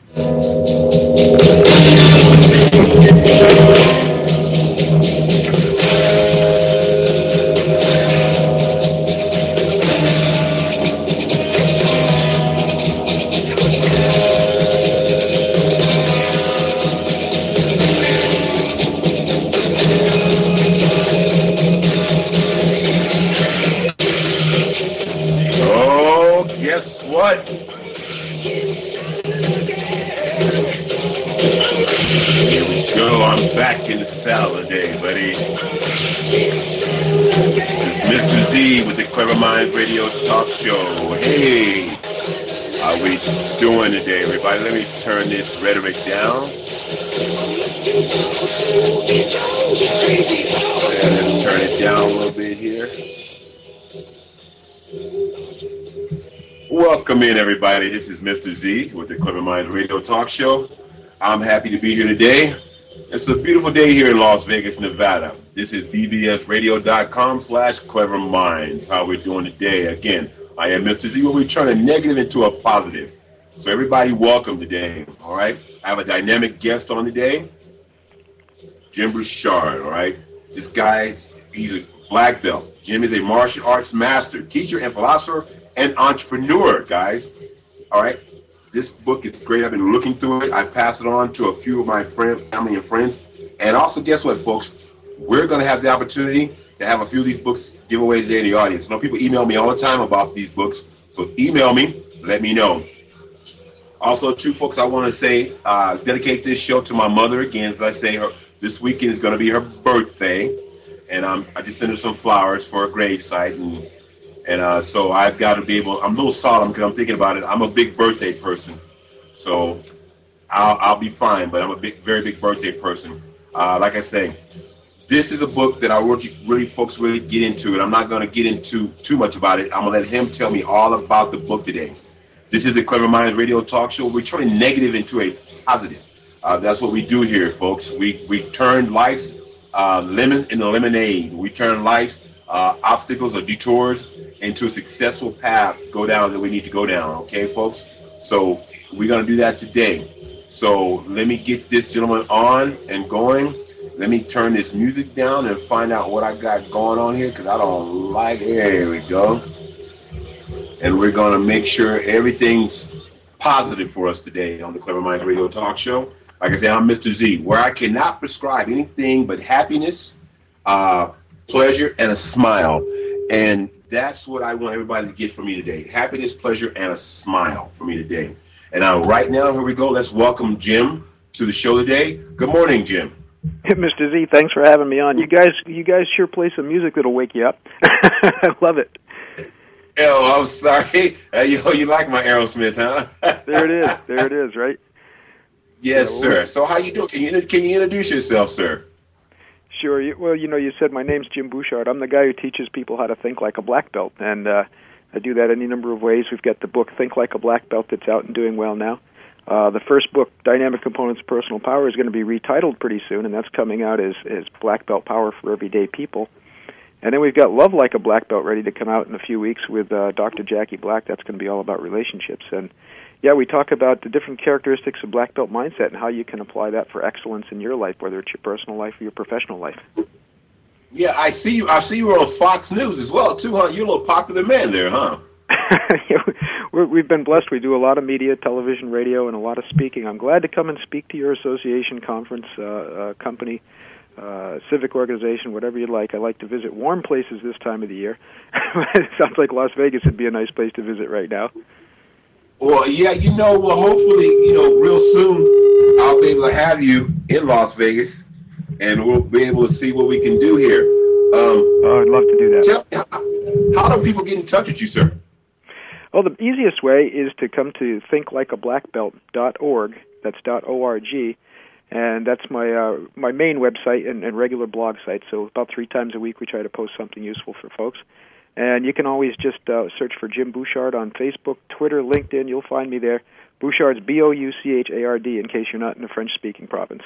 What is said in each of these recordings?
Oh, guess what? Here we go. I'm back in the saddle today, buddy. This is Mr. Z with the Clever Minds Radio Talk Show. Hey, how we doing today, everybody? Let me turn this rhetoric down. And let's turn it down a little bit here. Welcome in, everybody. This is Mr. Z with the Clever Minds Radio Talk Show. I'm happy to be here today. It's a beautiful day here in Las Vegas, Nevada. This is bbsradio.com/cleverminds. How we're doing today. Again, I am Mr. Z, where we turn a negative into a positive. So everybody, welcome today, all right? I have a dynamic guest on today, Jim Bouchard, all right? This guy's, he's a black belt. Jim is a martial arts master, teacher, and philosopher, and entrepreneur, guys, all right? This book is great. I've been looking through it. I've passed it on to a few of my family and friends. And also, guess what, folks? We're going to have the opportunity to have a few of these books giveaways today in the audience. You know, people email me all the time about these books. So email me. Let me know. Also, too, folks, I want to say, dedicate this show to my mother again. As I say, this weekend is going to be her birthday. And I just sent her some flowers for a gravesite. And so I've got to be able, I'm a little solemn because I'm thinking about it. I'm a big birthday person. So I'll be fine, but I'm a very big birthday person. Like I say, this is a book that I want you folks really get into, and I'm not going to get into too much about it. I'm going to let him tell me all about the book today. This is the Clever Minds Radio Talk Show. We're turning negative into a positive. That's what we do here, folks. We turn life's lemon into lemonade. We turn life's obstacles or detours into a successful path to go down that we need to go down, okay, folks? So we're going to do that today. So let me get this gentleman on and going. Let me turn this music down and find out what I got going on here because I don't like it. There we go. And we're going to make sure everything's positive for us today on the Clever Minds Radio Talk Show. Like I said, I'm Mr. Z, where I cannot prescribe anything but happiness, pleasure, and a smile. And that's what I want everybody to get from me today. Happiness, pleasure, and a smile for me today. And right now, here we go. Let's welcome Jim to the show today. Good morning, Jim. Mr. Z, thanks for having me on. You guys sure play some music that'll wake you up. I love it. Oh, I'm sorry. You like my Aerosmith, huh? There it is, right? Yes, sir. So how you doing? Can you introduce yourself, sir? Sure. Well, you said my name's Jim Bouchard. I'm the guy who teaches people how to think like a black belt, and I do that any number of ways. We've got the book Think Like a Black Belt that's out and doing well now. The first book, Dynamic Components of Personal Power, is going to be retitled pretty soon, and that's coming out as Black Belt Power for Everyday People. And then we've got Love Like a Black Belt ready to come out in a few weeks with Dr. Jackie Black. That's going to be all about relationships. And yeah, we talk about the different characteristics of black belt mindset and how you can apply that for excellence in your life, whether it's your personal life or your professional life. Yeah, I see you on Fox News as well, too, huh? You're a little popular man there, huh? Yeah, we've been blessed. We do a lot of media, television, radio, and a lot of speaking. I'm glad to come and speak to your association, conference, company, civic organization, whatever you'd like. I like to visit warm places this time of the year. It sounds like Las Vegas would be a nice place to visit right now. Well, yeah, hopefully, real soon I'll be able to have you in Las Vegas, and we'll be able to see what we can do here. I'd love to do that. Tell me, how do people get in touch with you, sir? Well, the easiest way is to come to thinklikeablackbelt.org. That's .org, and that's my main website and regular blog site. So about 3 times a week we try to post something useful for folks. And you can always just search for Jim Bouchard on Facebook, Twitter, LinkedIn. You'll find me there. Bouchard's Bouchard, in case you're not in a French-speaking province.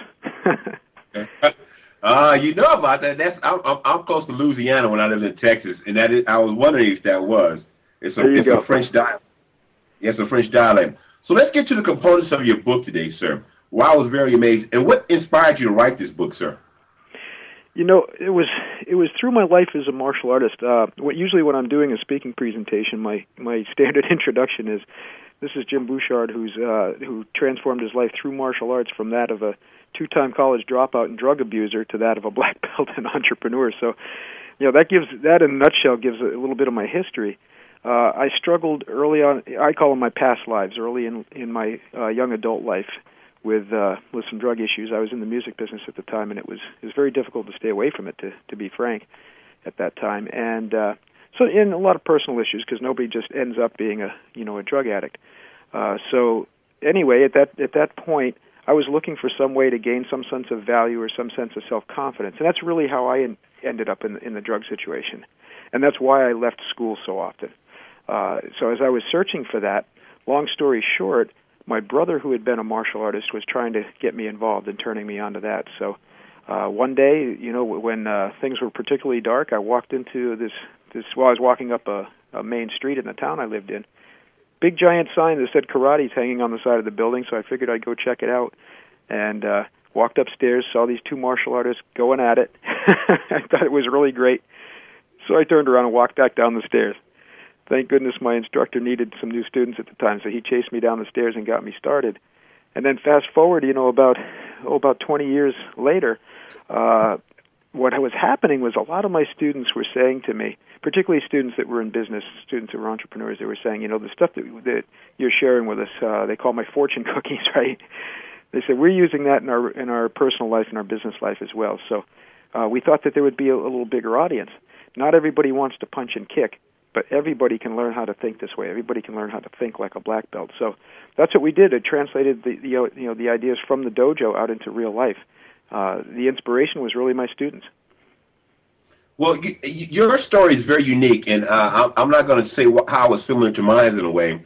You know about that. I'm close to Louisiana when I lived in Texas, and I was wondering if that was. It's a French dialect. Yes, a French dialect. So let's get to the components of your book today, sir. Well, I was very amazed. And what inspired you to write this book, sir? You know, it was through my life as a martial artist. Usually when I'm doing a speaking presentation, my standard introduction is, "This is Jim Bouchard, who transformed his life through martial arts from that of a two-time college dropout and drug abuser to that of a black belt and entrepreneur." So, that in a nutshell gives a little bit of my history. I struggled early on. I call them my past lives. Early in my young adult life, with some drug issues. I was in the music business at the time, and it was very difficult to stay away from it, to be frank, at that time. And so, in a lot of personal issues, because nobody just ends up being a drug addict. So anyway, at that point, I was looking for some way to gain some sense of value or some sense of self-confidence, and that's really how I ended up in the drug situation, and that's why I left school so often. So as I was searching for that, long story short, my brother, who had been a martial artist, was trying to get me involved and turning me onto that. So one day, when things were particularly dark, I walked into this while I was walking up a main street in the town I lived in. Big giant sign that said karate's hanging on the side of the building, so I figured I'd go check it out. And walked upstairs, saw these two martial artists going at it. I thought it was really great. So I turned around and walked back down the stairs. Thank goodness my instructor needed some new students at the time, so he chased me down the stairs and got me started. And then fast forward, about 20 years later, what was happening was a lot of my students were saying to me, particularly students that were in business, students that were entrepreneurs, they were saying, the stuff that you're sharing with us, they call my fortune cookies, right? They said, we're using that in our personal life and our business life as well. So we thought that there would be a little bigger audience. Not everybody wants to punch and kick, but everybody can learn how to think this way. Everybody can learn how to think like a black belt. So that's what we did. It translated the ideas from the dojo out into real life. The inspiration was really my students. Well, your story is very unique, and I'm not going to say how it was similar to mine in a way,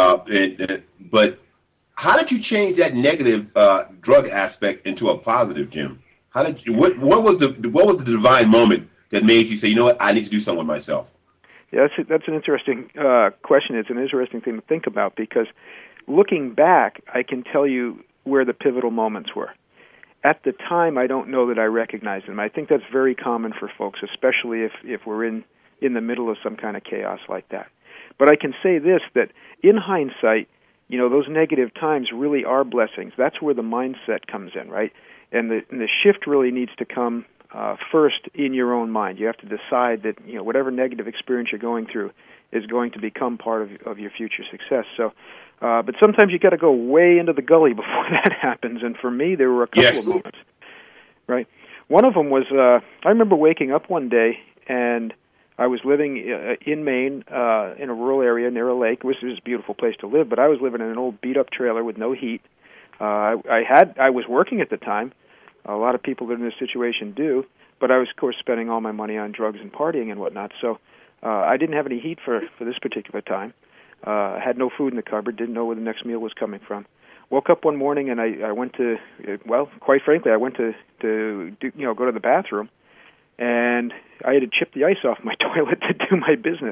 but how did you change that negative drug aspect into a positive, Jim? How did you? What was the divine moment that made you say, you know what, I need to do something with myself? Yeah, that's an interesting question. It's an interesting thing to think about, because looking back, I can tell you where the pivotal moments were. At the time, I don't know that I recognized them. I think that's very common for folks, especially if we're in the middle of some kind of chaos like that. But I can say this, that in hindsight, those negative times really are blessings. That's where the mindset comes in, right? And the shift really needs to come first in your own mind. You have to decide that whatever negative experience you're going through is going to become part of your future success. So, but sometimes you got to go way into the gully before that happens. And for me, there were a couple of moments. Right. One of them was I remember waking up one day, and I was living in Maine in a rural area near a lake, which is a beautiful place to live. But I was living in an old beat-up trailer with no heat. I was working at the time. A lot of people in this situation do, but I was, of course, spending all my money on drugs and partying and whatnot. So I didn't have any heat for this particular time. I had no food in the cupboard, didn't know where the next meal was coming from. Woke up one morning and I went to, quite frankly, I went to go to the bathroom, and I had to chip the ice off my toilet to do my business.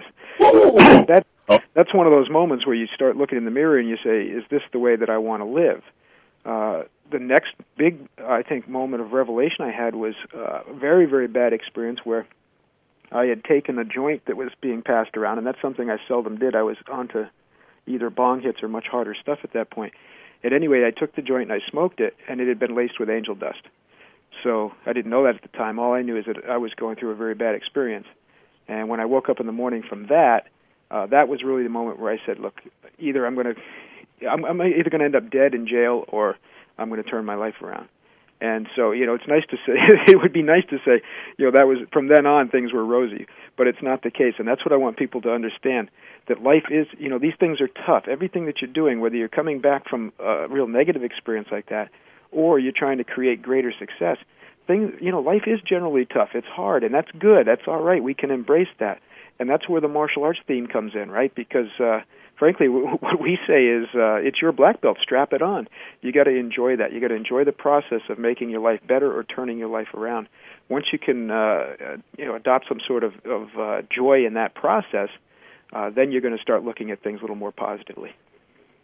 That's one of those moments where you start looking in the mirror and you say, is this the way that I want to live? The next big, I think, moment of revelation I had was a very, very bad experience where I had taken a joint that was being passed around, and that's something I seldom did. I was onto either bong hits or much harder stuff at that point. At any rate, I took the joint and I smoked it, and it had been laced with angel dust. So I didn't know that at the time. All I knew is that I was going through a very bad experience. And when I woke up in the morning from that, that was really the moment where I said, look, either I'm either going to end up dead in jail, or I'm going to turn my life around. And so, it's nice to say, it would be nice to say, that was, from then on, things were rosy, but it's not the case. And that's what I want people to understand, that life is, these things are tough. Everything that you're doing, whether you're coming back from a real negative experience like that, or you're trying to create greater success, life is generally tough. It's hard, and that's good. That's all right. We can embrace that. And that's where the martial arts theme comes in, right? Because, frankly, what we say is, it's your black belt. Strap it on. You got to enjoy that. You got to enjoy the process of making your life better or turning your life around. Once you can, adopt some sort of joy in that process, then you're going to start looking at things a little more positively.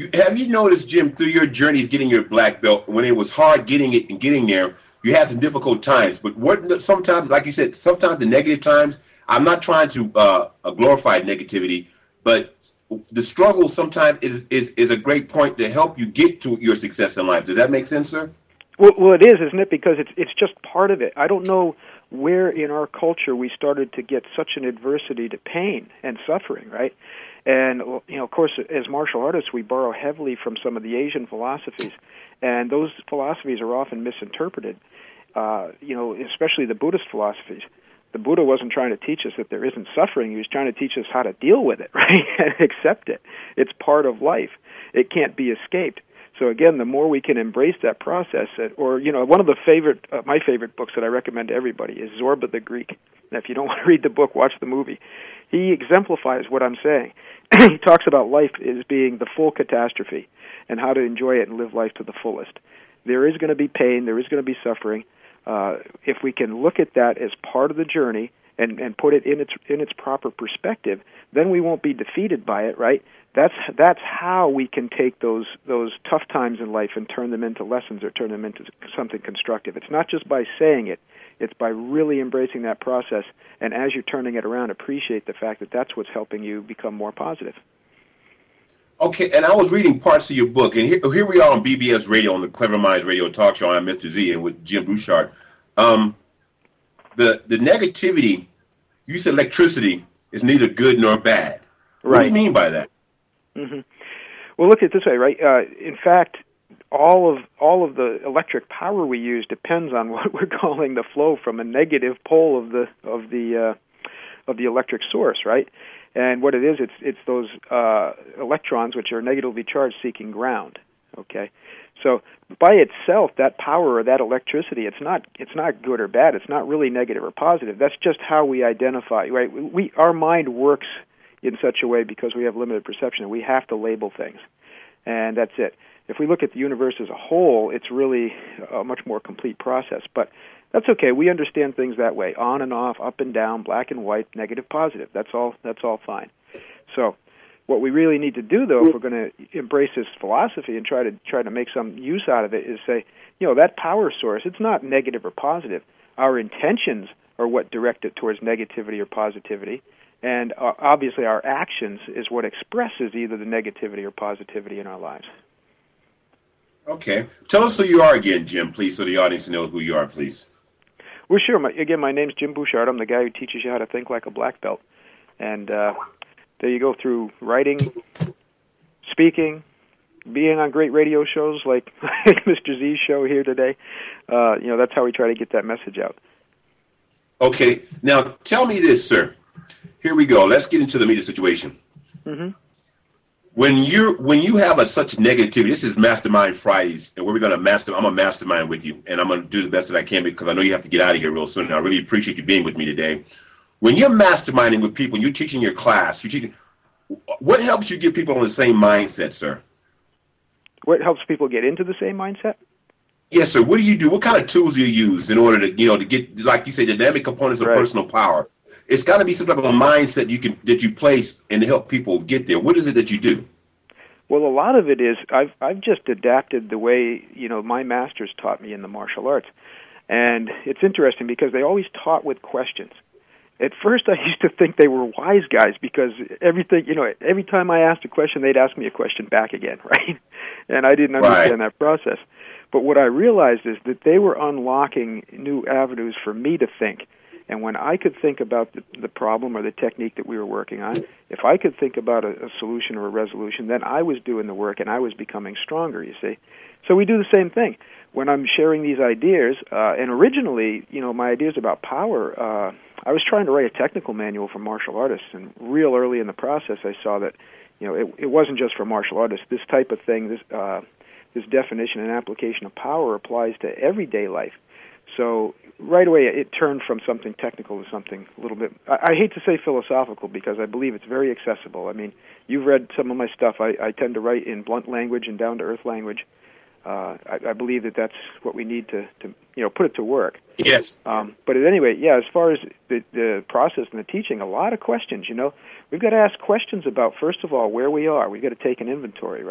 Have you noticed, Jim, through your journeys getting your black belt, when it was hard getting it and getting there, you had some difficult times. But what sometimes, like you said, sometimes the negative times. I'm not trying to glorify negativity, but the struggle sometimes is a great point to help you get to your success in life. Does that make sense, sir? Well, it is, isn't it? Because it's just part of it. I don't know where in our culture we started to get such an adversity to pain and suffering, right? And of course, as martial artists, we borrow heavily from some of the Asian philosophies, and those philosophies are often misinterpreted. Especially the Buddhist philosophies. The Buddha wasn't trying to teach us that there isn't suffering. He was trying to teach us how to deal with it, right, and accept it. It's part of life. It can't be escaped. So again, the more we can embrace that process, one of my favorite books that I recommend to everybody is Zorba the Greek. Now, if you don't want to read the book, watch the movie. He exemplifies what I'm saying. He talks about life as being the full catastrophe and how to enjoy it and live life to the fullest. There is going to be pain. There is going to be suffering. If we can look at that as part of the journey and put it in its proper perspective, then we won't be defeated by it, right? That's how we can take those tough times in life and turn them into lessons or turn them into something constructive. It's not just by saying it; it's by really embracing that process. And as you're turning it around, appreciate the fact that that's what's helping you become more positive. Okay, and I was reading parts of your book, and here we are on BBS Radio, on the Clever Minds Radio Talk Show. I'm Mr. Z, and with Jim Bouchard. The negativity, you said electricity is neither good nor bad. Right. What do you mean by that? Mm-hmm. Well, look at it this way, right? In fact, all of the electric power we use depends on what we're calling the flow from a negative pole of the electric source, right? And what it is, it's those electrons which are negatively charged seeking ground. Okay, so by itself, that power or that electricity, it's not good or bad. It's not really negative or positive. That's just how we identify. Right? Our mind works in such a way because we have limited perception. We have to label things, and that's it. If we look at the universe as a whole, it's really a much more complete process. But that's okay. We understand things that way: on and off, up and down, black and white, negative, positive. That's all fine. So, what we really need to do, though, if we're going to embrace this philosophy and try to make some use out of it, is say, that power source, it's not negative or positive. Our intentions are what direct it towards negativity or positivity, and obviously our actions is what expresses either the negativity or positivity in our lives. Okay. Tell us who you are again, Jim, please, so the audience knows who you are, please. Well, sure. My name's Jim Bouchard. I'm the guy who teaches you how to think like a black belt. And there you go, through writing, speaking, being on great radio shows like Mr. Z's show here today. That's how we try to get that message out. Okay. Now, tell me this, sir. Here we go. Let's get into the meat of the situation. Mm-hmm. When you have such negativity, this is Mastermind Fridays, and I'm a mastermind with you, and I'm going to do the best that I can because I know you have to get out of here real soon. And I really appreciate you being with me today. When you're masterminding with people, you're teaching your class, what helps you get people on the same mindset, sir? What helps people get into the same mindset? Yes, sir. What do you do? What kind of tools do you use in order to get, like you say, the dynamic components of personal power? It's got to be some type of a mindset that you place and help people get there. What is it that you do? Well, a lot of it is I've just adapted the way my masters taught me in the martial arts, and it's interesting because they always taught with questions. At first, I used to think they were wise guys because every time I asked a question, they'd ask me a question back again, right? And I didn't understand that process. But what I realized is that they were unlocking new avenues for me to think. And when I could think about the problem or the technique that we were working on, if I could think about a solution or a resolution, then I was doing the work and I was becoming stronger, you see. So we do the same thing. When I'm sharing these ideas, and originally, my ideas about power, I was trying to write a technical manual for martial artists, and real early in the process I saw that, it wasn't just for martial artists. This type of thing, this definition and application of power applies to everyday life. So right away it turned from something technical to something a little bit, I hate to say philosophical because I believe it's very accessible. I mean, you've read some of my stuff. I tend to write in blunt language and down-to-earth language. I believe that that's what we need to put it to work. Yes. But at any rate, as far as the process and the teaching, a lot of questions, we've got to ask questions about, first of all, where we are. We've got to take an inventory, right?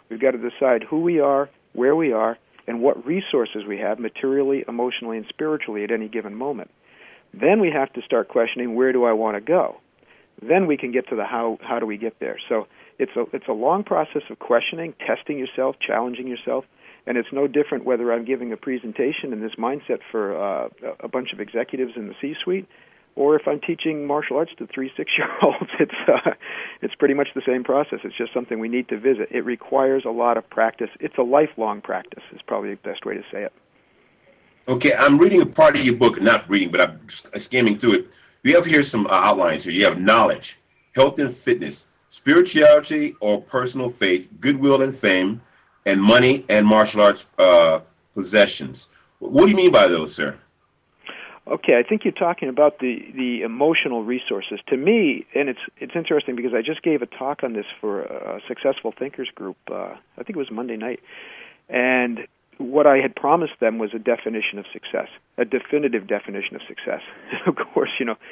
We've got to decide who we are, where we are, and what resources we have materially, emotionally, and spiritually at any given moment. Then we have to start questioning, where do I want to go? Then we can get to the how do we get there. So it's a long process of questioning, testing yourself, challenging yourself, and it's no different whether I'm giving a presentation in this mindset for a bunch of executives in the C-suite, or if I'm teaching martial arts to 3 6-year-olds. It's pretty much the same process. It's just something we need to visit. It requires a lot of practice. It's a lifelong practice is probably the best way to say it. Okay, I'm reading a part of your book, not reading, but I'm skimming through it. You have here some outlines here. You have knowledge, health and fitness, spirituality or personal faith, goodwill and fame, and money and martial arts possessions. What do you mean by those, sir? Okay, I think you're talking about the emotional resources. To me, and it's interesting because I just gave a talk on this for a Successful Thinkers group, I think it was Monday night, and what I had promised them was a definition of success, a definitive definition of success. Of course,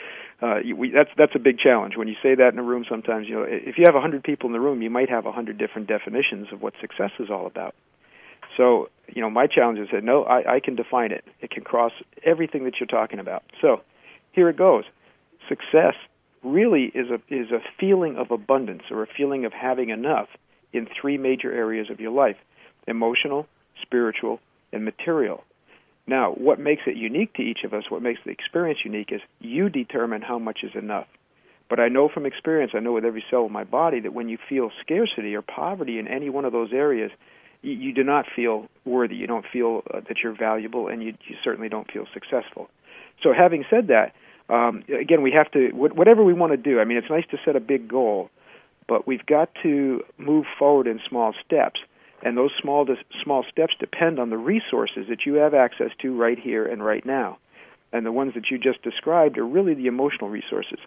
that's a big challenge. When you say that in a room sometimes, if you have 100 people in the room, you might have 100 different definitions of what success is all about. So, my challenge is that, no, I can define it. It can cross everything that you're talking about. So, here it goes. Success really is a feeling of abundance or a feeling of having enough in 3 major areas of your life: emotional, spiritual, and material. Now, what makes it unique to each of us, what makes the experience unique, is you determine how much is enough. But I know from experience, I know with every cell of my body, that when you feel scarcity or poverty in any one of those areas, you do not feel worthy. You don't feel that you're valuable, and you certainly don't feel successful. So having said that, again, we have to, whatever we want to do, it's nice to set a big goal, but we've got to move forward in small steps. And those small steps depend on the resources that you have access to right here and right now. And the ones that you just described are really the emotional resources.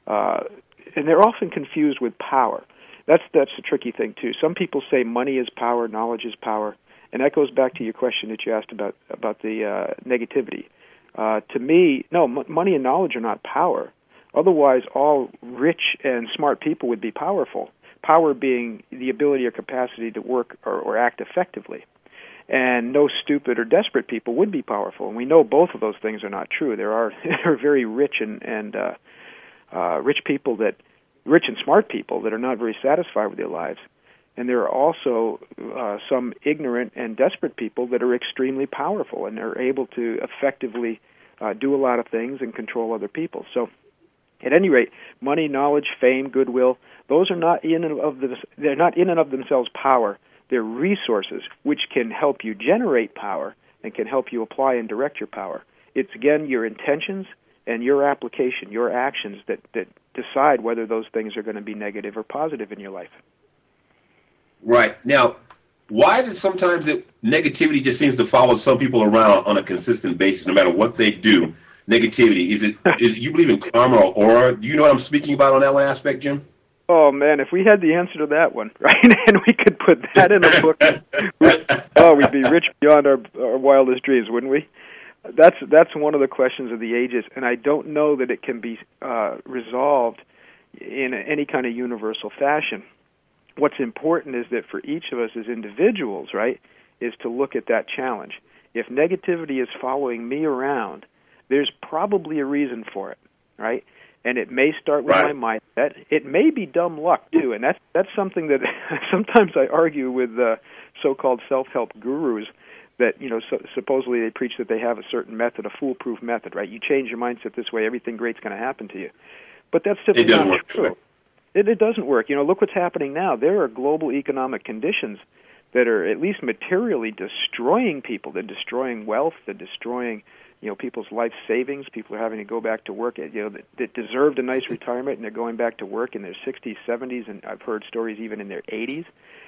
And they're often confused with power. That's the tricky thing, too. Some people say money is power, knowledge is power. And that goes back to your question that you asked about the negativity. To me, no, money and knowledge are not power. Otherwise, all rich and smart people would be powerful. Power being the ability or capacity to work or act effectively. And no stupid or desperate people would be powerful. And we know both of those things are not true. There are very rich and rich and smart people that are not very satisfied with their lives. And there are also some ignorant and desperate people that are extremely powerful and are able to effectively do a lot of things and control other people. So, at any rate, money, knowledge, fame, goodwill, those are not in and of themselves power. They're resources which can help you generate power and can help you apply and direct your power. It's, again, your intentions and your application, your actions that decide whether those things are going to be negative or positive in your life. Right. Now, why is it sometimes that negativity just seems to follow some people around on a consistent basis, no matter what they do? Negativity, is you believe in karma or aura? Do you know what I'm speaking about on that one aspect, Jim? Oh, man, if we had the answer to that one, right, and we could put that in a book, we'd be rich beyond our wildest dreams, wouldn't we? That's one of the questions of the ages, and I don't know that it can be resolved in any kind of universal fashion. What's important is that for each of us as individuals, right, is to look at that challenge. If negativity is following me around, there's probably a reason for it, right? And it may start with my mindset. It may be dumb luck, too, and that's something that sometimes I argue with so-called self-help gurus that, supposedly they preach that they have a certain method, a foolproof method, right? You change your mindset this way, everything great's going to happen to you. But that's simply not true. It doesn't work. Look what's happening now. There are global economic conditions that are at least materially destroying people. They're destroying wealth. They're destroying people's life savings. People are having to go back to work, that deserved a nice retirement, and they're going back to work in their 60s, 70s, and I've heard stories even in their 80s.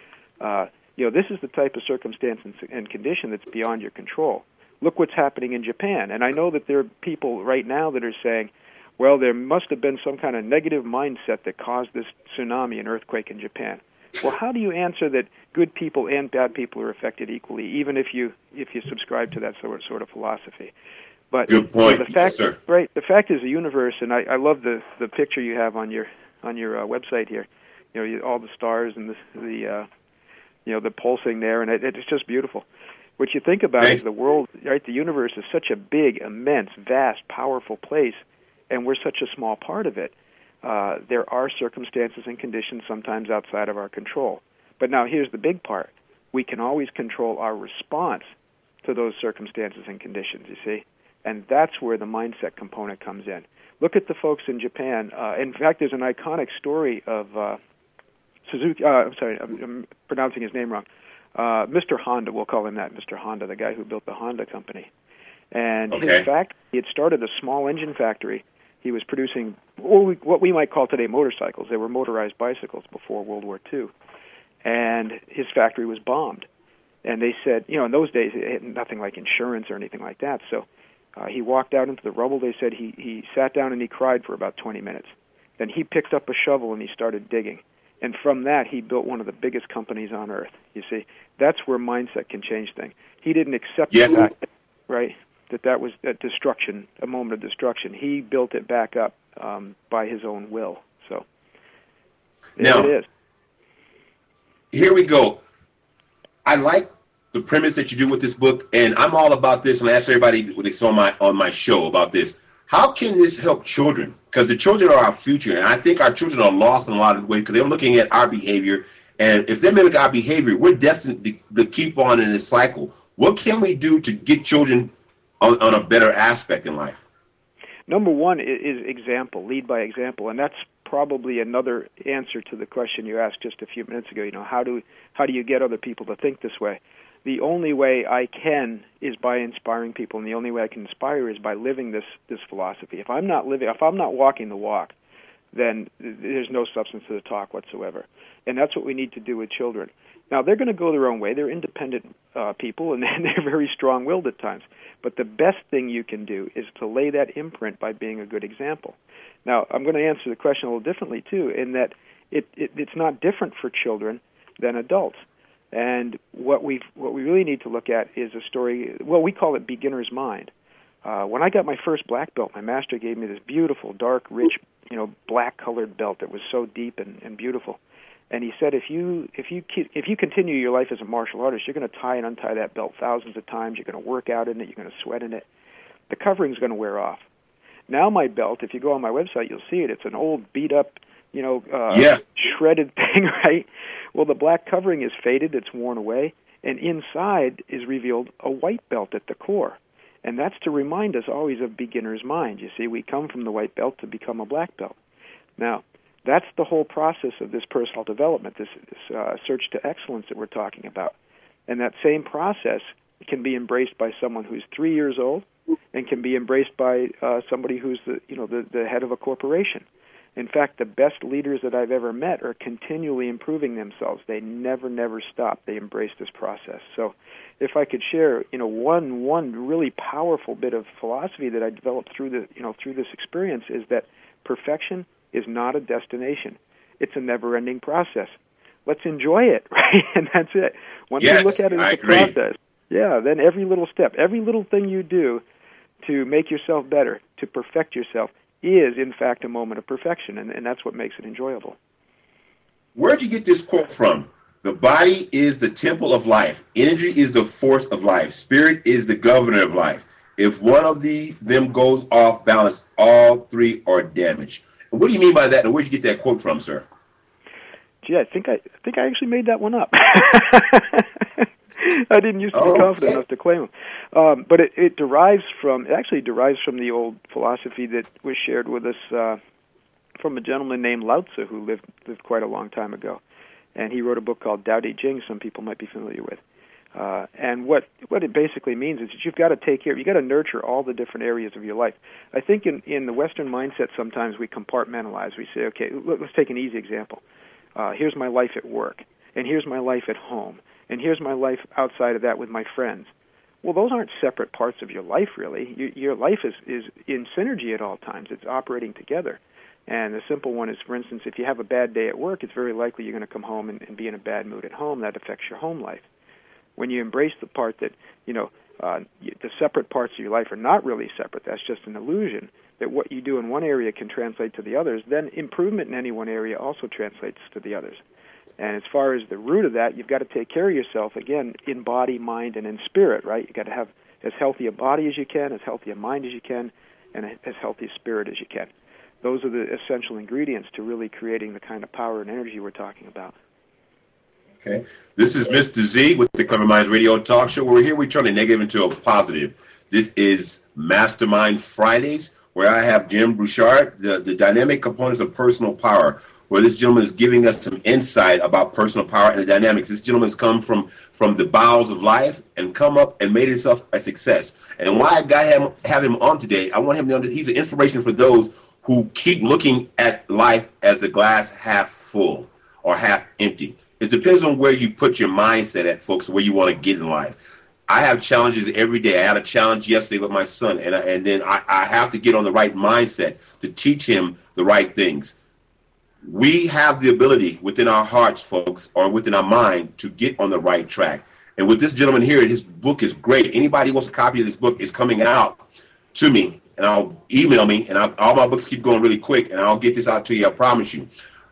This is the type of circumstance and condition that's beyond your control. Look what's happening in Japan. And I know that there are people right now that are saying, well, there must have been some kind of negative mindset that caused this tsunami and earthquake in Japan. Well, how do you answer that good people and bad people are affected equally, even if you subscribe to that sort of philosophy? But good point, the fact, sir. Right? The fact is, the universe, and I love the picture you have on your website here. All the stars and the the pulsing there, and it's just beautiful. What you think about is the world, right? The universe is such a big, immense, vast, powerful place, and we're such a small part of it. There are circumstances and conditions sometimes outside of our control. But now here's the big part. We can always control our response to those circumstances and conditions, you see? And that's where the mindset component comes in. Look at the folks in Japan. In fact, there's an iconic story of Suzuki. I'm pronouncing his name wrong. Mr. Honda, we'll call him that, Mr. Honda, the guy who built the Honda company. And his fact, he had started a small engine factory. He was producing what we might call today motorcycles. They were motorized bicycles before World War II. And his factory was bombed. And they said, in those days, it had nothing like insurance or anything like that. So he walked out into the rubble. They said he sat down and he cried for about 20 minutes. Then he picked up a shovel and he started digging. And from that, he built one of the biggest companies on earth. You see, that's where mindset can change things. He didn't accept the fact, right, that was a destruction, a moment of destruction. He built it back up by his own will. So there it is. Here we go. I like the premise that you do with this book, and I'm all about this, and I ask everybody when they saw on my show about this. How can this help children? Because the children are our future, and I think our children are lost in a lot of ways because they're looking at our behavior, and if they mimic our behavior, we're destined to keep on in this cycle. What can we do to get children on a better aspect in life? Number one is example, lead by example, and that's probably another answer to the question you asked just a few minutes ago. How do you get other people to think this way? The only way I can is by inspiring people, and the only way I can inspire is by living this philosophy. If I'm not walking the walk, then there's no substance to the talk whatsoever. And that's what we need to do with children. Now, they're going to go their own way. They're independent people, and they're very strong-willed at times. But the best thing you can do is to lay that imprint by being a good example. Now, I'm going to answer the question a little differently, too, in that it's not different for children than adults. And what we really need to look at is a story, well, we call it beginner's mind. When I got my first black belt, my master gave me this beautiful, dark, rich, black-colored belt that was so deep and beautiful. And he said, if you continue your life as a martial artist, you're going to tie and untie that belt thousands of times. You're going to work out in it. You're going to sweat in it. The covering's going to wear off. Now my belt, if you go on my website, you'll see it. It's an old, beat-up, shredded thing, right? Well, the black covering is faded. It's worn away. And inside is revealed a white belt at the core. And that's to remind us always of beginner's mind. You see, we come from the white belt to become a black belt. Now, that's the whole process of this personal development, this search to excellence that we're talking about. And that same process can be embraced by someone who's 3 years old and can be embraced by somebody who's the head of a corporation. In fact, the best leaders that I've ever met are continually improving themselves. They never stop. They embrace this process. So if I could share, one really powerful bit of philosophy that I developed through this experience is that perfection is not a destination. It's a never-ending process. Let's enjoy it, right? And that's it. Once you look at it as a process, then every little step, every little thing you do to make yourself better, to perfect yourself, is, in fact, a moment of perfection, and that's what makes it enjoyable. Where'd you get this quote from? The body is the temple of life. Energy is the force of life. Spirit is the governor of life. If one of them goes off balance, all three are damaged. And what do you mean by that, and where'd you get that quote from, sir? Gee, I think I actually made that one up. I didn't used to be confident enough to claim them. But it actually derives from the old philosophy that was shared with us from a gentleman named Lao Tzu who lived quite a long time ago. And he wrote a book called Tao Te Ching, some people might be familiar with. And what it basically means is that you've got to take care, you've got to nurture all the different areas of your life. I think in the Western mindset sometimes we compartmentalize. We say, okay, let's take an easy example. Here's my life at work, and here's my life at home, and here's my life outside of that with my friends. Well, those aren't separate parts of your life, really. Your life is in synergy at all times. It's operating together. And the simple one is, for instance, if you have a bad day at work, it's very likely you're going to come home and be in a bad mood at home. That affects your home life. When you embrace the part that, the separate parts of your life are not really separate, that's just an illusion, that what you do in one area can translate to the others, then improvement in any one area also translates to the others. And as far as the root of that, you've got to take care of yourself, again, in body, mind, and in spirit, right? You've got to have as healthy a body as you can, as healthy a mind as you can, and as healthy a spirit as you can. Those are the essential ingredients to really creating the kind of power and energy we're talking about. Okay. This is Mr. Z with the Clever Minds Radio Talk Show. We're here, we turn a negative into a positive. This is Mastermind Fridays, where I have Jim Bouchard, the dynamic components of personal power, where this gentleman is giving us some insight about personal power and the dynamics. This gentleman has come from the bowels of life and come up and made himself a success. And why I have him on today, I want him to know that he's an inspiration for those who keep looking at life as the glass half full or half empty. It depends on where you put your mindset at, folks, where you want to get in life. I have challenges every day. I had a challenge yesterday with my son, and then I have to get on the right mindset to teach him the right things. We have the ability within our hearts, folks, or within our mind to get on the right track. And with this gentleman here, his book is great. Anybody who wants a copy of this book is coming out to me, and I'll email me, and all my books keep going really quick, and I'll get this out to you, I promise you.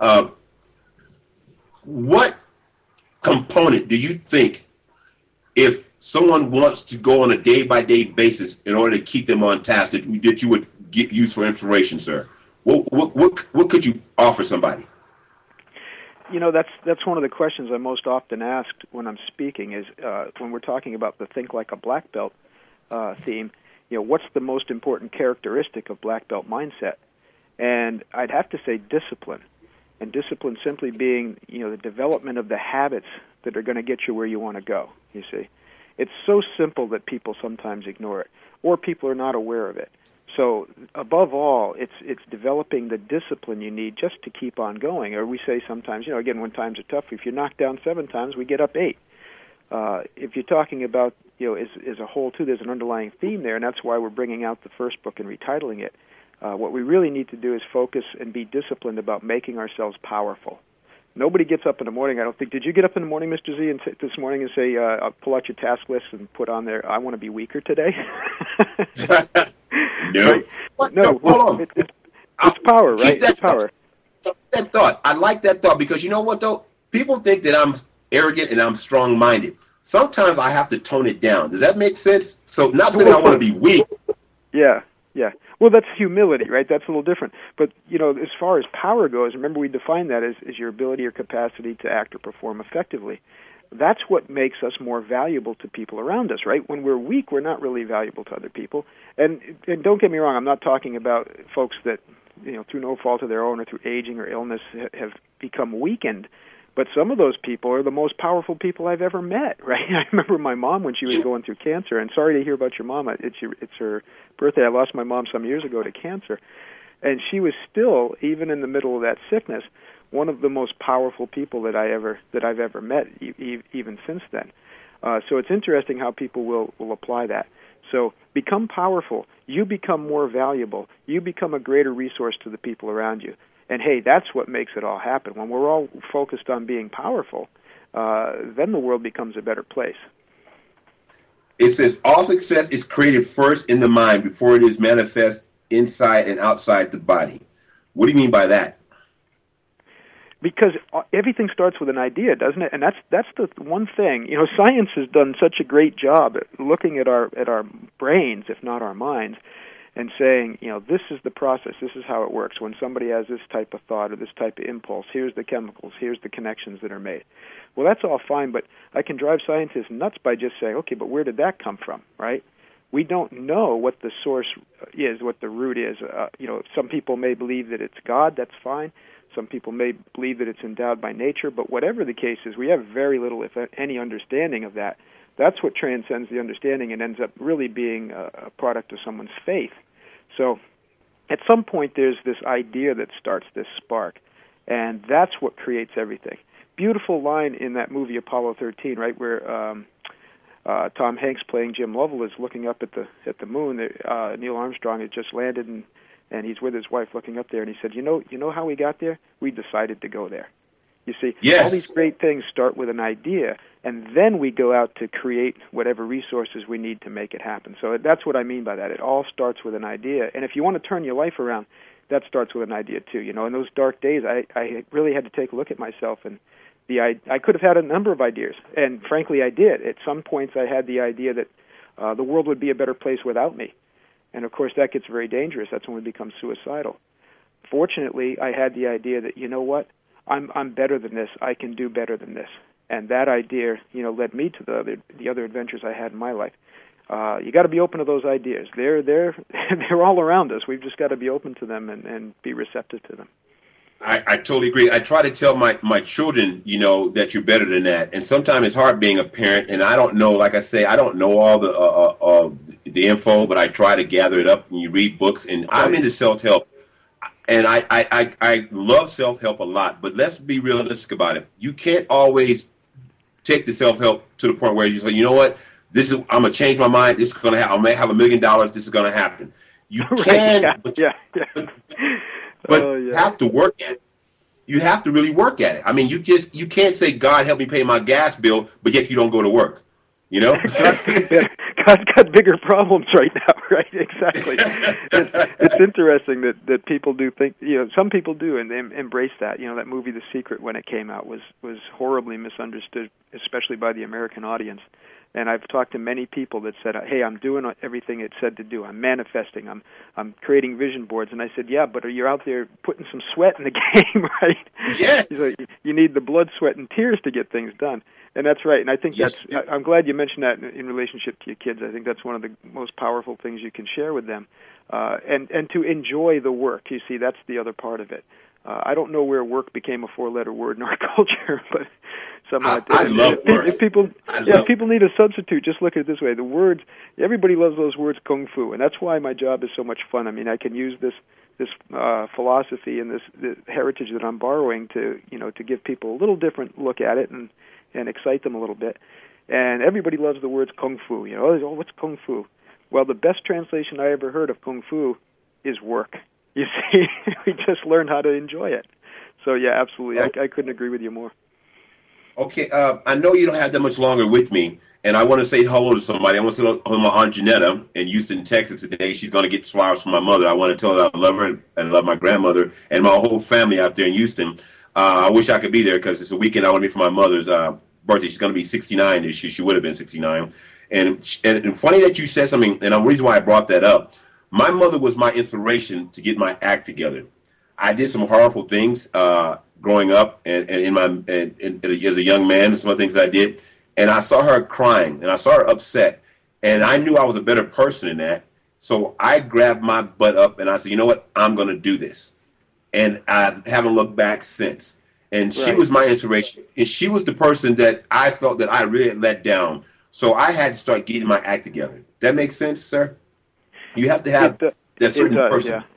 What component do you think, if someone wants to go on a day-by-day basis in order to keep them on task, that you would use for inspiration, sir? What could you offer somebody? You know, that's one of the questions I'm most often asked when I'm speaking is when we're talking about the Think Like a Black Belt theme, you know, what's the most important characteristic of black belt mindset? And I'd have to say discipline. And discipline simply being, you know, the development of the habits that are going to get you where you want to go, you see. It's so simple that people sometimes ignore it, or people are not aware of it. So above all, it's developing the discipline you need just to keep on going. Or we say sometimes, you know, again, when times are tough, if you're knocked down 7 times, we get up 8. If you're talking about, you know, as a whole, too, there's an underlying theme there, and that's why we're bringing out the first book and retitling it. What we really need to do is focus and be disciplined about making ourselves powerful. Nobody gets up in the morning, I don't think. Did you get up in the morning, Mr. Z, and this morning and say, pull out your task list and put on there, I want to be weaker today? No. Right? No, hold on. It's power, right? It's power. That thought. I like that thought because you know what, though? People think that I'm arrogant and I'm strong-minded. Sometimes I have to tone it down. Does that make sense? So not that I want to be weak. Yeah. Well, that's humility, right? That's a little different. But, you know, as far as power goes, remember we define that as your ability or capacity to act or perform effectively. That's what makes us more valuable to people around us, right? When we're weak, we're not really valuable to other people. And don't get me wrong, I'm not talking about folks that, you know, through no fault of their own or through aging or illness have become weakened. But some of those people are the most powerful people I've ever met, right? I remember my mom when she was going through cancer, and sorry to hear about your mom. It's her birthday. I lost my mom some years ago to cancer. And she was still, even in the middle of that sickness, one of the most powerful people that I've ever met, even since then. So it's interesting how people will apply that. So become powerful. You become more valuable. You become a greater resource to the people around you. And, hey, that's what makes it all happen. When we're all focused on being powerful, then the world becomes a better place. It says all success is created first in the mind before it is manifest inside and outside the body. What do you mean by that? Because everything starts with an idea, doesn't it? And that's the one thing. You know, science has done such a great job at looking at our brains, if not our minds, and saying, you know, this is the process, this is how it works. When somebody has this type of thought or this type of impulse, here's the chemicals, here's the connections that are made. Well, that's all fine, but I can drive scientists nuts by just saying, okay, but where did that come from, right? We don't know what the source is, what the root is. You know, some people may believe that it's God, that's fine. Some people may believe that it's endowed by nature, but whatever the case is, we have very little, if any, understanding of that. That's what transcends the understanding and ends up really being a product of someone's faith. So at some point there's this idea that starts this spark, and that's what creates everything. Beautiful line in that movie Apollo 13, right, where Tom Hanks playing Jim Lovell is looking up at the moon. Neil Armstrong had just landed, and he's with his wife looking up there, and he said, you know how we got there? We decided to go there. You see, yes. All these great things start with an idea, and then we go out to create whatever resources we need to make it happen. So that's what I mean by that. It all starts with an idea. And if you want to turn your life around, that starts with an idea too. You know, in those dark days, I really had to take a look at myself and I could have had a number of ideas, and frankly, I did. At some points, I had the idea that the world would be a better place without me, and of course, that gets very dangerous. That's when we become suicidal. Fortunately, I had the idea that, you know what, I'm better than this. I can do better than this, and that idea, led me to the other adventures I had in my life. You got to be open to those ideas. They're they're all around us. We've just got to be open to them and be receptive to them. I totally agree. I try to tell my children, that you're better than that. And sometimes it's hard being a parent. And I don't know, like I say, I don't know all the info, but I try to gather it up. And you read books, and I'm into self-help. And I love self-help a lot. But let's be realistic about it. You can't always take the self-help to the point where you say, you know what, I'm going to change my mind. This is going to happen. I may have $1 million. This is going to happen. You can, but you have to work at it. You have to really work at it. I mean, you can't say, God, help me pay my gas bill, but yet you don't go to work. God's got bigger problems right now, right? Exactly. It's interesting that people do think, some people do, and they embrace that. That movie, The Secret, when it came out, was horribly misunderstood, especially by the American audience. And I've talked to many people that said, hey, I'm doing everything it said to do. I'm manifesting. I'm creating vision boards. And I said, yeah, but you're out there putting some sweat in the game, right? Yes. You need the blood, sweat, and tears to get things done. And that's right. And I think I'm glad you mentioned that in relationship to your kids. I think that's one of the most powerful things you can share with them. And to enjoy the work. You see, that's the other part of it. I don't know where work became a 4-letter word in our culture, but somehow I love work. If people need a substitute, just look at it this way. The words, everybody loves those words, kung fu, and that's why my job is so much fun. I mean, I can use this philosophy and this heritage that I'm borrowing to give people a little different look at it and excite them a little bit. And everybody loves the words kung fu. What's kung fu? Well, the best translation I ever heard of kung fu is work. You see, we just learned how to enjoy it. So, yeah, absolutely. I couldn't agree with you more. Okay, I know you don't have that much longer with me, and I want to say hello to somebody. I want to say hello to my Aunt Janetta in Houston, Texas today. She's going to get flowers from my mother. I want to tell her I love her and love my grandmother and my whole family out there in Houston. I wish I could be there because it's a weekend I want to be for my mother's birthday. She's going to be 69 this year. She would have been 69. And funny that you said something, and the reason why I brought that up, my mother was my inspiration to get my act together. I did some horrible things growing up and as a young man, and some of the things I did. And I saw her crying, and I saw her upset. And I knew I was a better person than that. So I grabbed my butt up, and I said, you know what? I'm going to do this. And I haven't looked back since. And she was my inspiration. And she was the person that I felt that I really let down. So I had to start getting my act together. That makes sense, sir? You have to have that certain person. Yeah.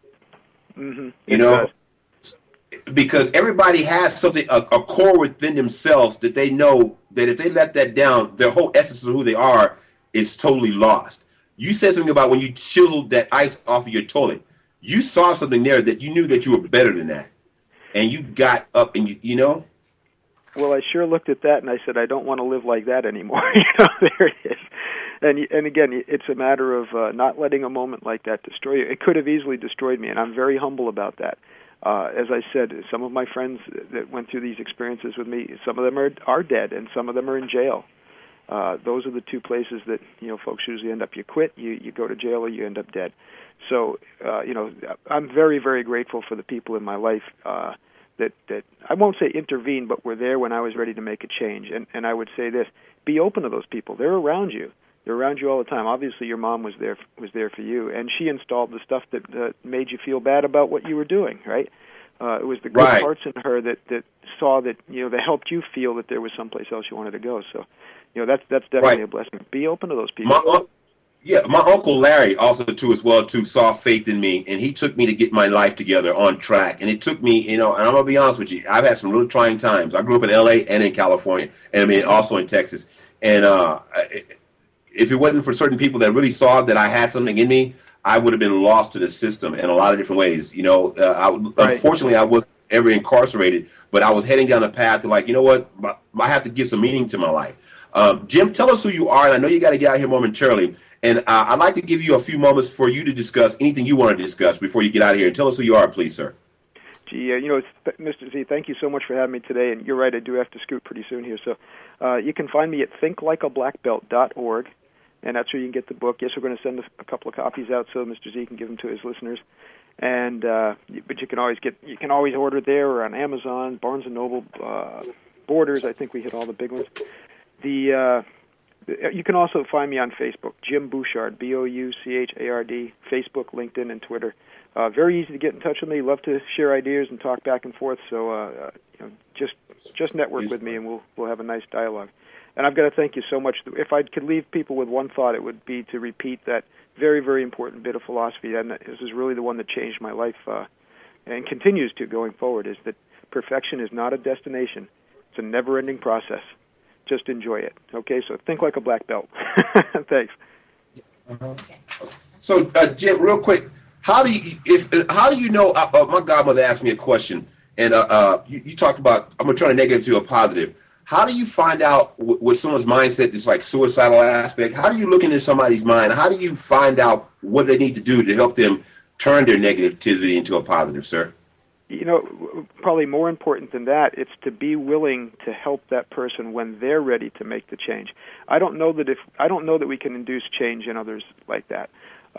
Mm-hmm. Because everybody has something, a core within themselves that they know that if they let that down, their whole essence of who they are is totally lost. You said something about when you chiseled that ice off of your toilet. You saw something there that you knew that you were better than that. And you got up and you know. Well, I sure looked at that and I said, I don't want to live like that anymore. There it is. And again, it's a matter of not letting a moment like that destroy you. It could have easily destroyed me, and I'm very humble about that. As I said, some of my friends that went through these experiences with me, some of them are dead, and some of them are in jail. Those are the two places that folks usually end up. You quit, you go to jail, or you end up dead. So I'm very, very grateful for the people in my life that I won't say intervene, but were there when I was ready to make a change. And I would say this: be open to those people. They're around you. They're around you all the time. Obviously, your mom was there for you, and she installed the stuff that made you feel bad about what you were doing. Right? It was the good parts in her that saw that that helped you feel that there was someplace else you wanted to go. So, that's definitely a blessing. Be open to those people. My Uncle Larry also saw faith in me, and he took me to get my life together on track. And it took me, and I'm gonna be honest with you, I've had some really trying times. I grew up in L.A. and in California, and also in Texas. And if it wasn't for certain people that really saw that I had something in me, I would have been lost to the system in a lot of different ways. Unfortunately, I wasn't ever incarcerated, but I was heading down a path to I have to give some meaning to my life. Jim, tell us who you are, and I know you got to get out here momentarily. And I'd like to give you a few moments for you to discuss anything you want to discuss before you get out of here. And tell us who you are, please, sir. Gee, Mr. Z, thank you so much for having me today. And you're right, I do have to scoot pretty soon here. So you can find me at thinklikeablackbelt.org, and that's where you can get the book. Yes, we're going to send a couple of copies out so Mr. Z can give them to his listeners. And but you can always order there or on Amazon, Barnes and Noble, Borders. I think we hit all the big ones. You can also find me on Facebook, Jim Bouchard, Bouchard, Facebook, LinkedIn, and Twitter. Very easy to get in touch with me. Love to share ideas and talk back and forth. So just network with me, and we'll have a nice dialogue. And I've got to thank you so much. If I could leave people with one thought, it would be to repeat that very, very important bit of philosophy. And this is really the one that changed my life and continues to going forward, is that perfection is not a destination. It's a never-ending process. Just enjoy it. Okay, so think like a black belt. Thanks. So, Jim, real quick, how do you know? My godmother asked me a question, and you talked about, I'm going to turn a negative to a positive. How do you find out what someone's mindset is, like suicidal aspect? How do you look into somebody's mind? How do you find out what they need to do to help them turn their negativity into a positive, sir? Probably more important than that, it's to be willing to help that person when they're ready to make the change. I don't know that we can induce change in others like that.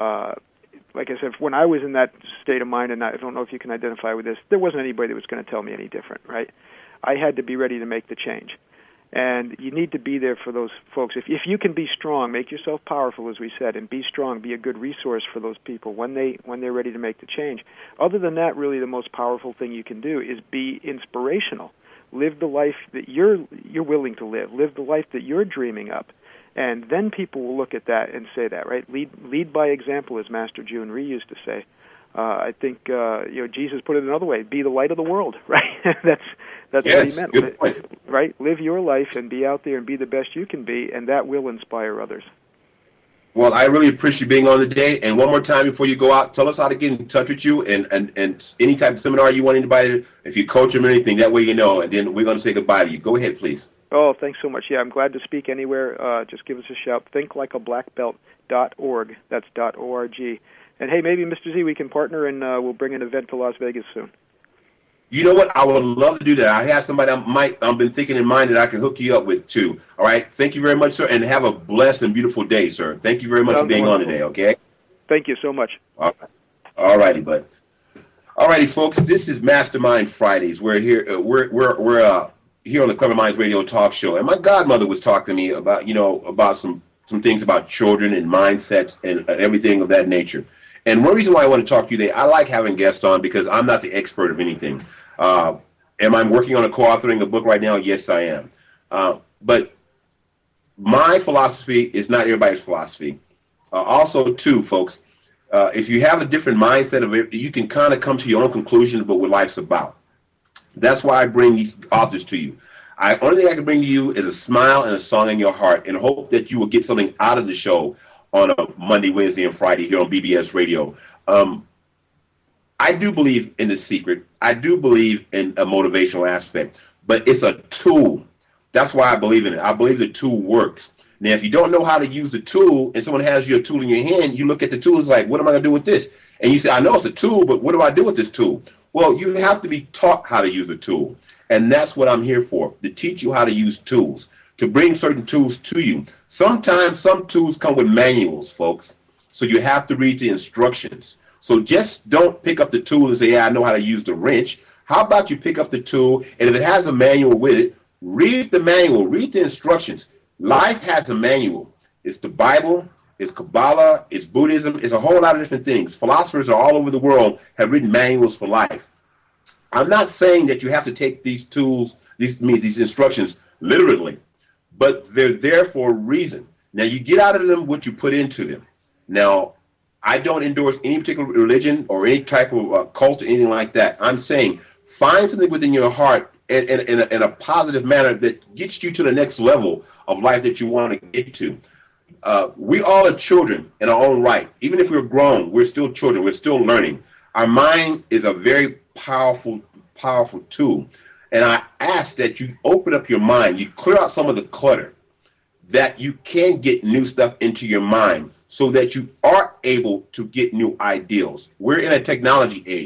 Like I said, when I was in that state of mind, and I don't know if you can identify with this, there wasn't anybody that was going to tell me any different, right? I had to be ready to make the change. And you need to be there for those folks. If you can be strong, make yourself powerful, as we said, and be strong, be a good resource for those people when they're ready to make the change. Other than that, really the most powerful thing you can do is be inspirational. Live the life that you're willing to live. Live the life that you're dreaming up. And then people will look at that and say that, right? Lead by example, as Master June Rhee used to say. I think Jesus put it another way: be the light of the world, right? That's what he meant, good point. Right? Live your life and be out there and be the best you can be, and that will inspire others. Well, I really appreciate you being on today. And one more time before you go out, tell us how to get in touch with you and any type of seminar you want anybody, if you coach them or anything, that way you know. And then we're going to say goodbye to you. Go ahead, please. Oh, thanks so much. Yeah, I'm glad to speak anywhere. Just give us a shout. Thinklikeablackbelt.org. That's .org. And hey, maybe, Mr. Z, we can partner and we'll bring an event to Las Vegas soon. You know what? I would love to do that. I have somebody I've been thinking in mind that I can hook you up with, too. All right? Thank you very much, sir, and have a blessed and beautiful day, sir. Thank you very much for being on today, okay? Thank you so much. All righty, bud. All righty, folks. This is Mastermind Fridays. We're here. We're here on the Clever Minds Radio Talk Show, and my godmother was talking to me about some things about children and mindsets and everything of that nature. And one reason why I want to talk to you today, I like having guests on because I'm not the expert of anything. Am I working on co-authoring a book right now? Yes, I am. But my philosophy is not everybody's philosophy. Also, too, folks, if you have a different mindset of it, you can kind of come to your own conclusion about what life's about. That's why I bring these authors to you. Only thing I can bring to you is a smile and a song in your heart, and hope that you will get something out of the show on a Monday, Wednesday, and Friday here on BBS Radio. I do believe in The Secret. I do believe in a motivational aspect, but it's a tool. That's why I believe in it. I believe the tool works. Now, if you don't know how to use the tool and someone has your tool in your hand, you look at the tool, it's like, what am I going to do with this? And you say, I know it's a tool, but what do I do with this tool? Well, you have to be taught how to use a tool, and that's what I'm here for, to teach you how to use tools, to bring certain tools to you. Sometimes some tools come with manuals, folks, so you have to read the instructions. So just don't pick up the tool and say, yeah, I know how to use the wrench. How about you pick up the tool, and if it has a manual with it, read the manual, read the instructions. Life has a manual. It's the Bible, it's Kabbalah, it's Buddhism, it's a whole lot of different things. Philosophers all over the world have written manuals for life. I'm not saying that you have to take these tools, these instructions literally, but they're there for a reason. Now, you get out of them what you put into them. Now, I don't endorse any particular religion or any type of cult or anything like that. I'm saying find something within your heart in a positive manner that gets you to the next level of life that you want to get to. We all are children in our own right. Even if we're grown, we're still children. We're still learning. Our mind is a very powerful tool. And I ask that you open up your mind, you clear out some of the clutter, that you can get new stuff into your mind so that you are able to get new ideals. We're in a technology age.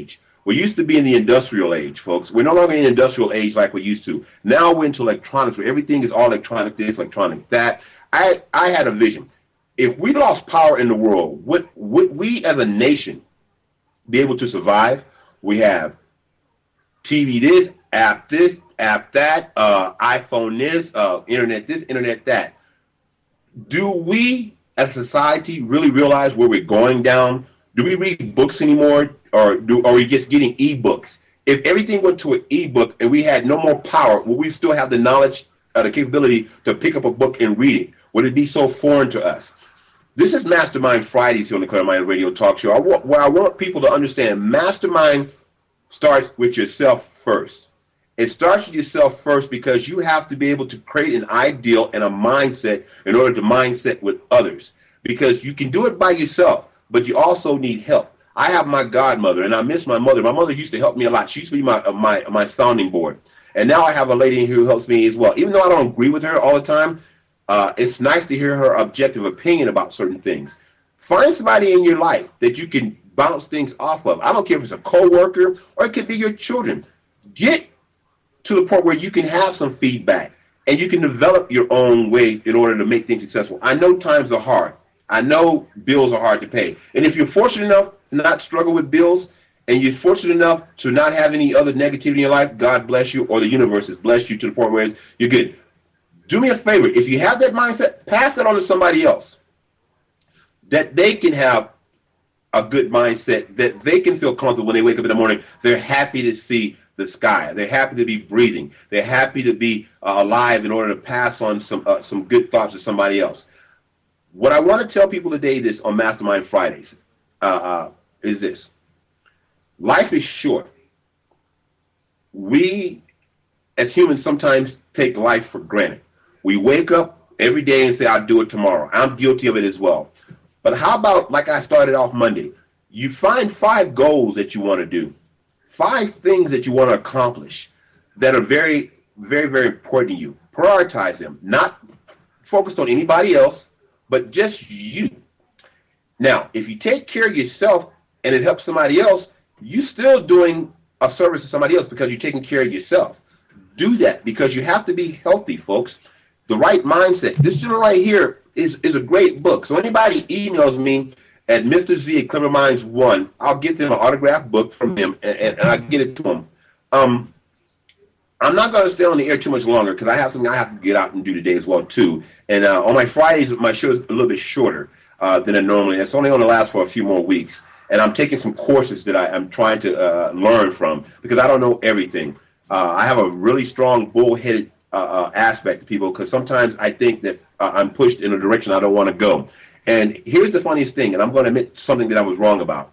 We used to be in the industrial age, folks. We're no longer in the industrial age like we used to. Now we're into electronics, where everything is all electronic this, electronic that. I had a vision. If we lost power in the world, would we as a nation be able to survive? We have TV this, app that, iPhone this, internet that. Do we as a society really realize where we're going down? Do we read books anymore, or are we just getting e-books? If everything went to an e-book and we had no more power, would we still have the knowledge, the capability to pick up a book and read it? Would it be so foreign to us? This is Mastermind Fridays here on the Clear Mind Radio Talk Show, where I want people to understand Mastermind starts with yourself first. It starts with yourself first because you have to be able to create an ideal and a mindset in order to mindset with others. Because you can do it by yourself, but you also need help. I have my godmother, and I miss my mother. My mother used to help me a lot. She used to be my sounding board. And now I have a lady who helps me as well. Even though I don't agree with her all the time, it's nice to hear her objective opinion about certain things. Find somebody in your life that you can bounce things off of. I don't care if it's a coworker or it could be your children. Get to the point where you can have some feedback and you can develop your own way in order to make things successful. I know times are hard. I know bills are hard to pay. And if you're fortunate enough to not struggle with bills, and you're fortunate enough to not have any other negativity in your life, God bless you, or the universe has blessed you to the point where you're good. Do me a favor. If you have that mindset, pass that on to somebody else, that they can have a good mindset, that they can feel comfortable when they wake up in the morning. They're happy to see the sky. They're happy to be breathing. They're happy to be alive in order to pass on some good thoughts to somebody else. What I want to tell people today this on Mastermind Fridays is this. Life is short. We, as humans, sometimes take life for granted. We wake up every day and say, I'll do it tomorrow. I'm guilty of it as well. But how about, like I started off Monday, you find 5 goals that you want to do, 5 things that you want to accomplish that are very, very, very important to you. Prioritize them, not focused on anybody else, but just you. Now, if you take care of yourself and it helps somebody else, you're still doing a service to somebody else because you're taking care of yourself. Do that because you have to be healthy, folks. The right mindset. This journal right here is a great book. So anybody emails me at Mr. Z at Clever Minds 1, I'll get them an autographed book from him and I'll get it to them. I'm not going to stay on the air too much longer because I have something I have to get out and do today as well, too. And on my Fridays, my show is a little bit shorter than it normally is. It's only going to last for a few more weeks. And I'm taking some courses that I'm trying to learn from because I don't know everything. I have a really strong bullheaded aspect to people because sometimes I think that I'm pushed in a direction I don't want to go. And here's the funniest thing, and I'm going to admit something that I was wrong about.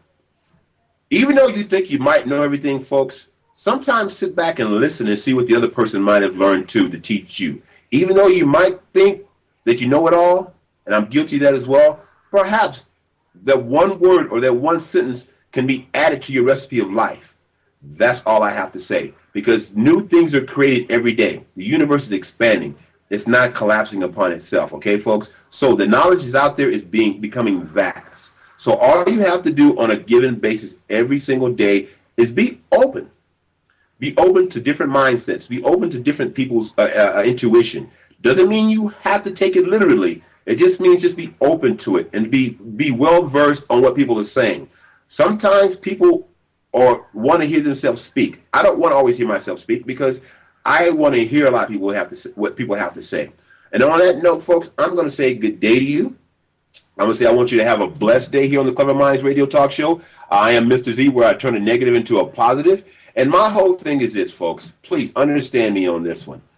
Even though you think you might know everything, folks, sometimes sit back and listen and see what the other person might have learned too to teach you. Even though you might think that you know it all, and I'm guilty of that as well, perhaps that one word or that one sentence can be added to your recipe of life. That's all I have to say. Because new things are created every day. The universe is expanding. It's not collapsing upon itself. Okay, folks? So the knowledge is out there is becoming vast. So all you have to do on a given basis every single day is be open. Be open to different mindsets. Be open to different people's intuition. Doesn't mean you have to take it literally. It just means just be open to it and be well versed on what people are saying. Sometimes people want to hear themselves speak. I don't want to always hear myself speak because I want to hear a lot of people what people have to say. And on that note, folks, I'm going to say good day to you. I'm going to say I want you to have a blessed day here on the Clever Minds Radio Talk Show. I am Mr. Z, where I turn a negative into a positive. And my whole thing is this, folks. Please understand me on this one.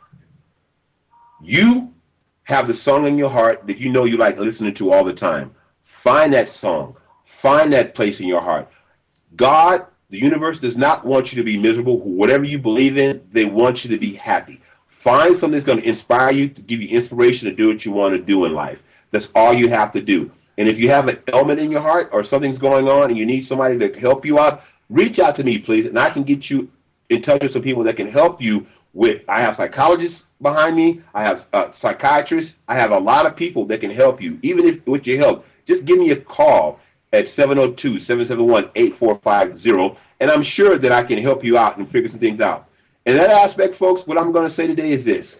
You have the song in your heart that you know you like listening to all the time. Find that song. Find that place in your heart. God, the universe, does not want you to be miserable. Whatever you believe in, they want you to be happy. Find something that's going to inspire you, to give you inspiration to do what you want to do in life. That's all you have to do. And if you have an ailment in your heart or something's going on and you need somebody to help you out, reach out to me, please, and I can get you in touch with some people that can help you with. I have psychologists behind me. I have psychiatrists. I have a lot of people that can help you. Even if with your help, just give me a call at 702-771-8450, and I'm sure that I can help you out and figure some things out. In that aspect, folks, what I'm going to say today is this.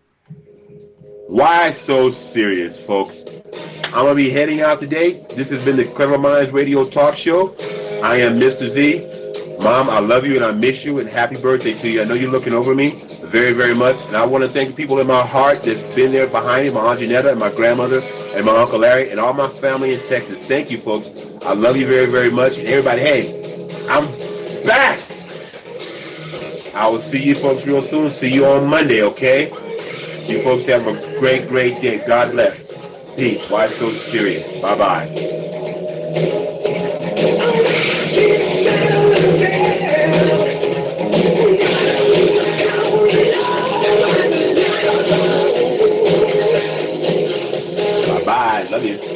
Why so serious, folks? I'm going to be heading out today. This has been the Clever Minds Radio Talk Show. I am Mr. Z. Mom, I love you and I miss you, and happy birthday to you. I know you're looking over me very, very much, and I want to thank the people in my heart that's been there behind me, my Aunt Janetta and my grandmother and my Uncle Larry and all my family in Texas. Thank you, folks. I love you very, very much. And everybody, hey, I'm back. I will see you folks real soon. See you on Monday, okay? You folks have a great, great day. God bless. Peace. Why so serious? Bye-bye. Bye-bye. Love you.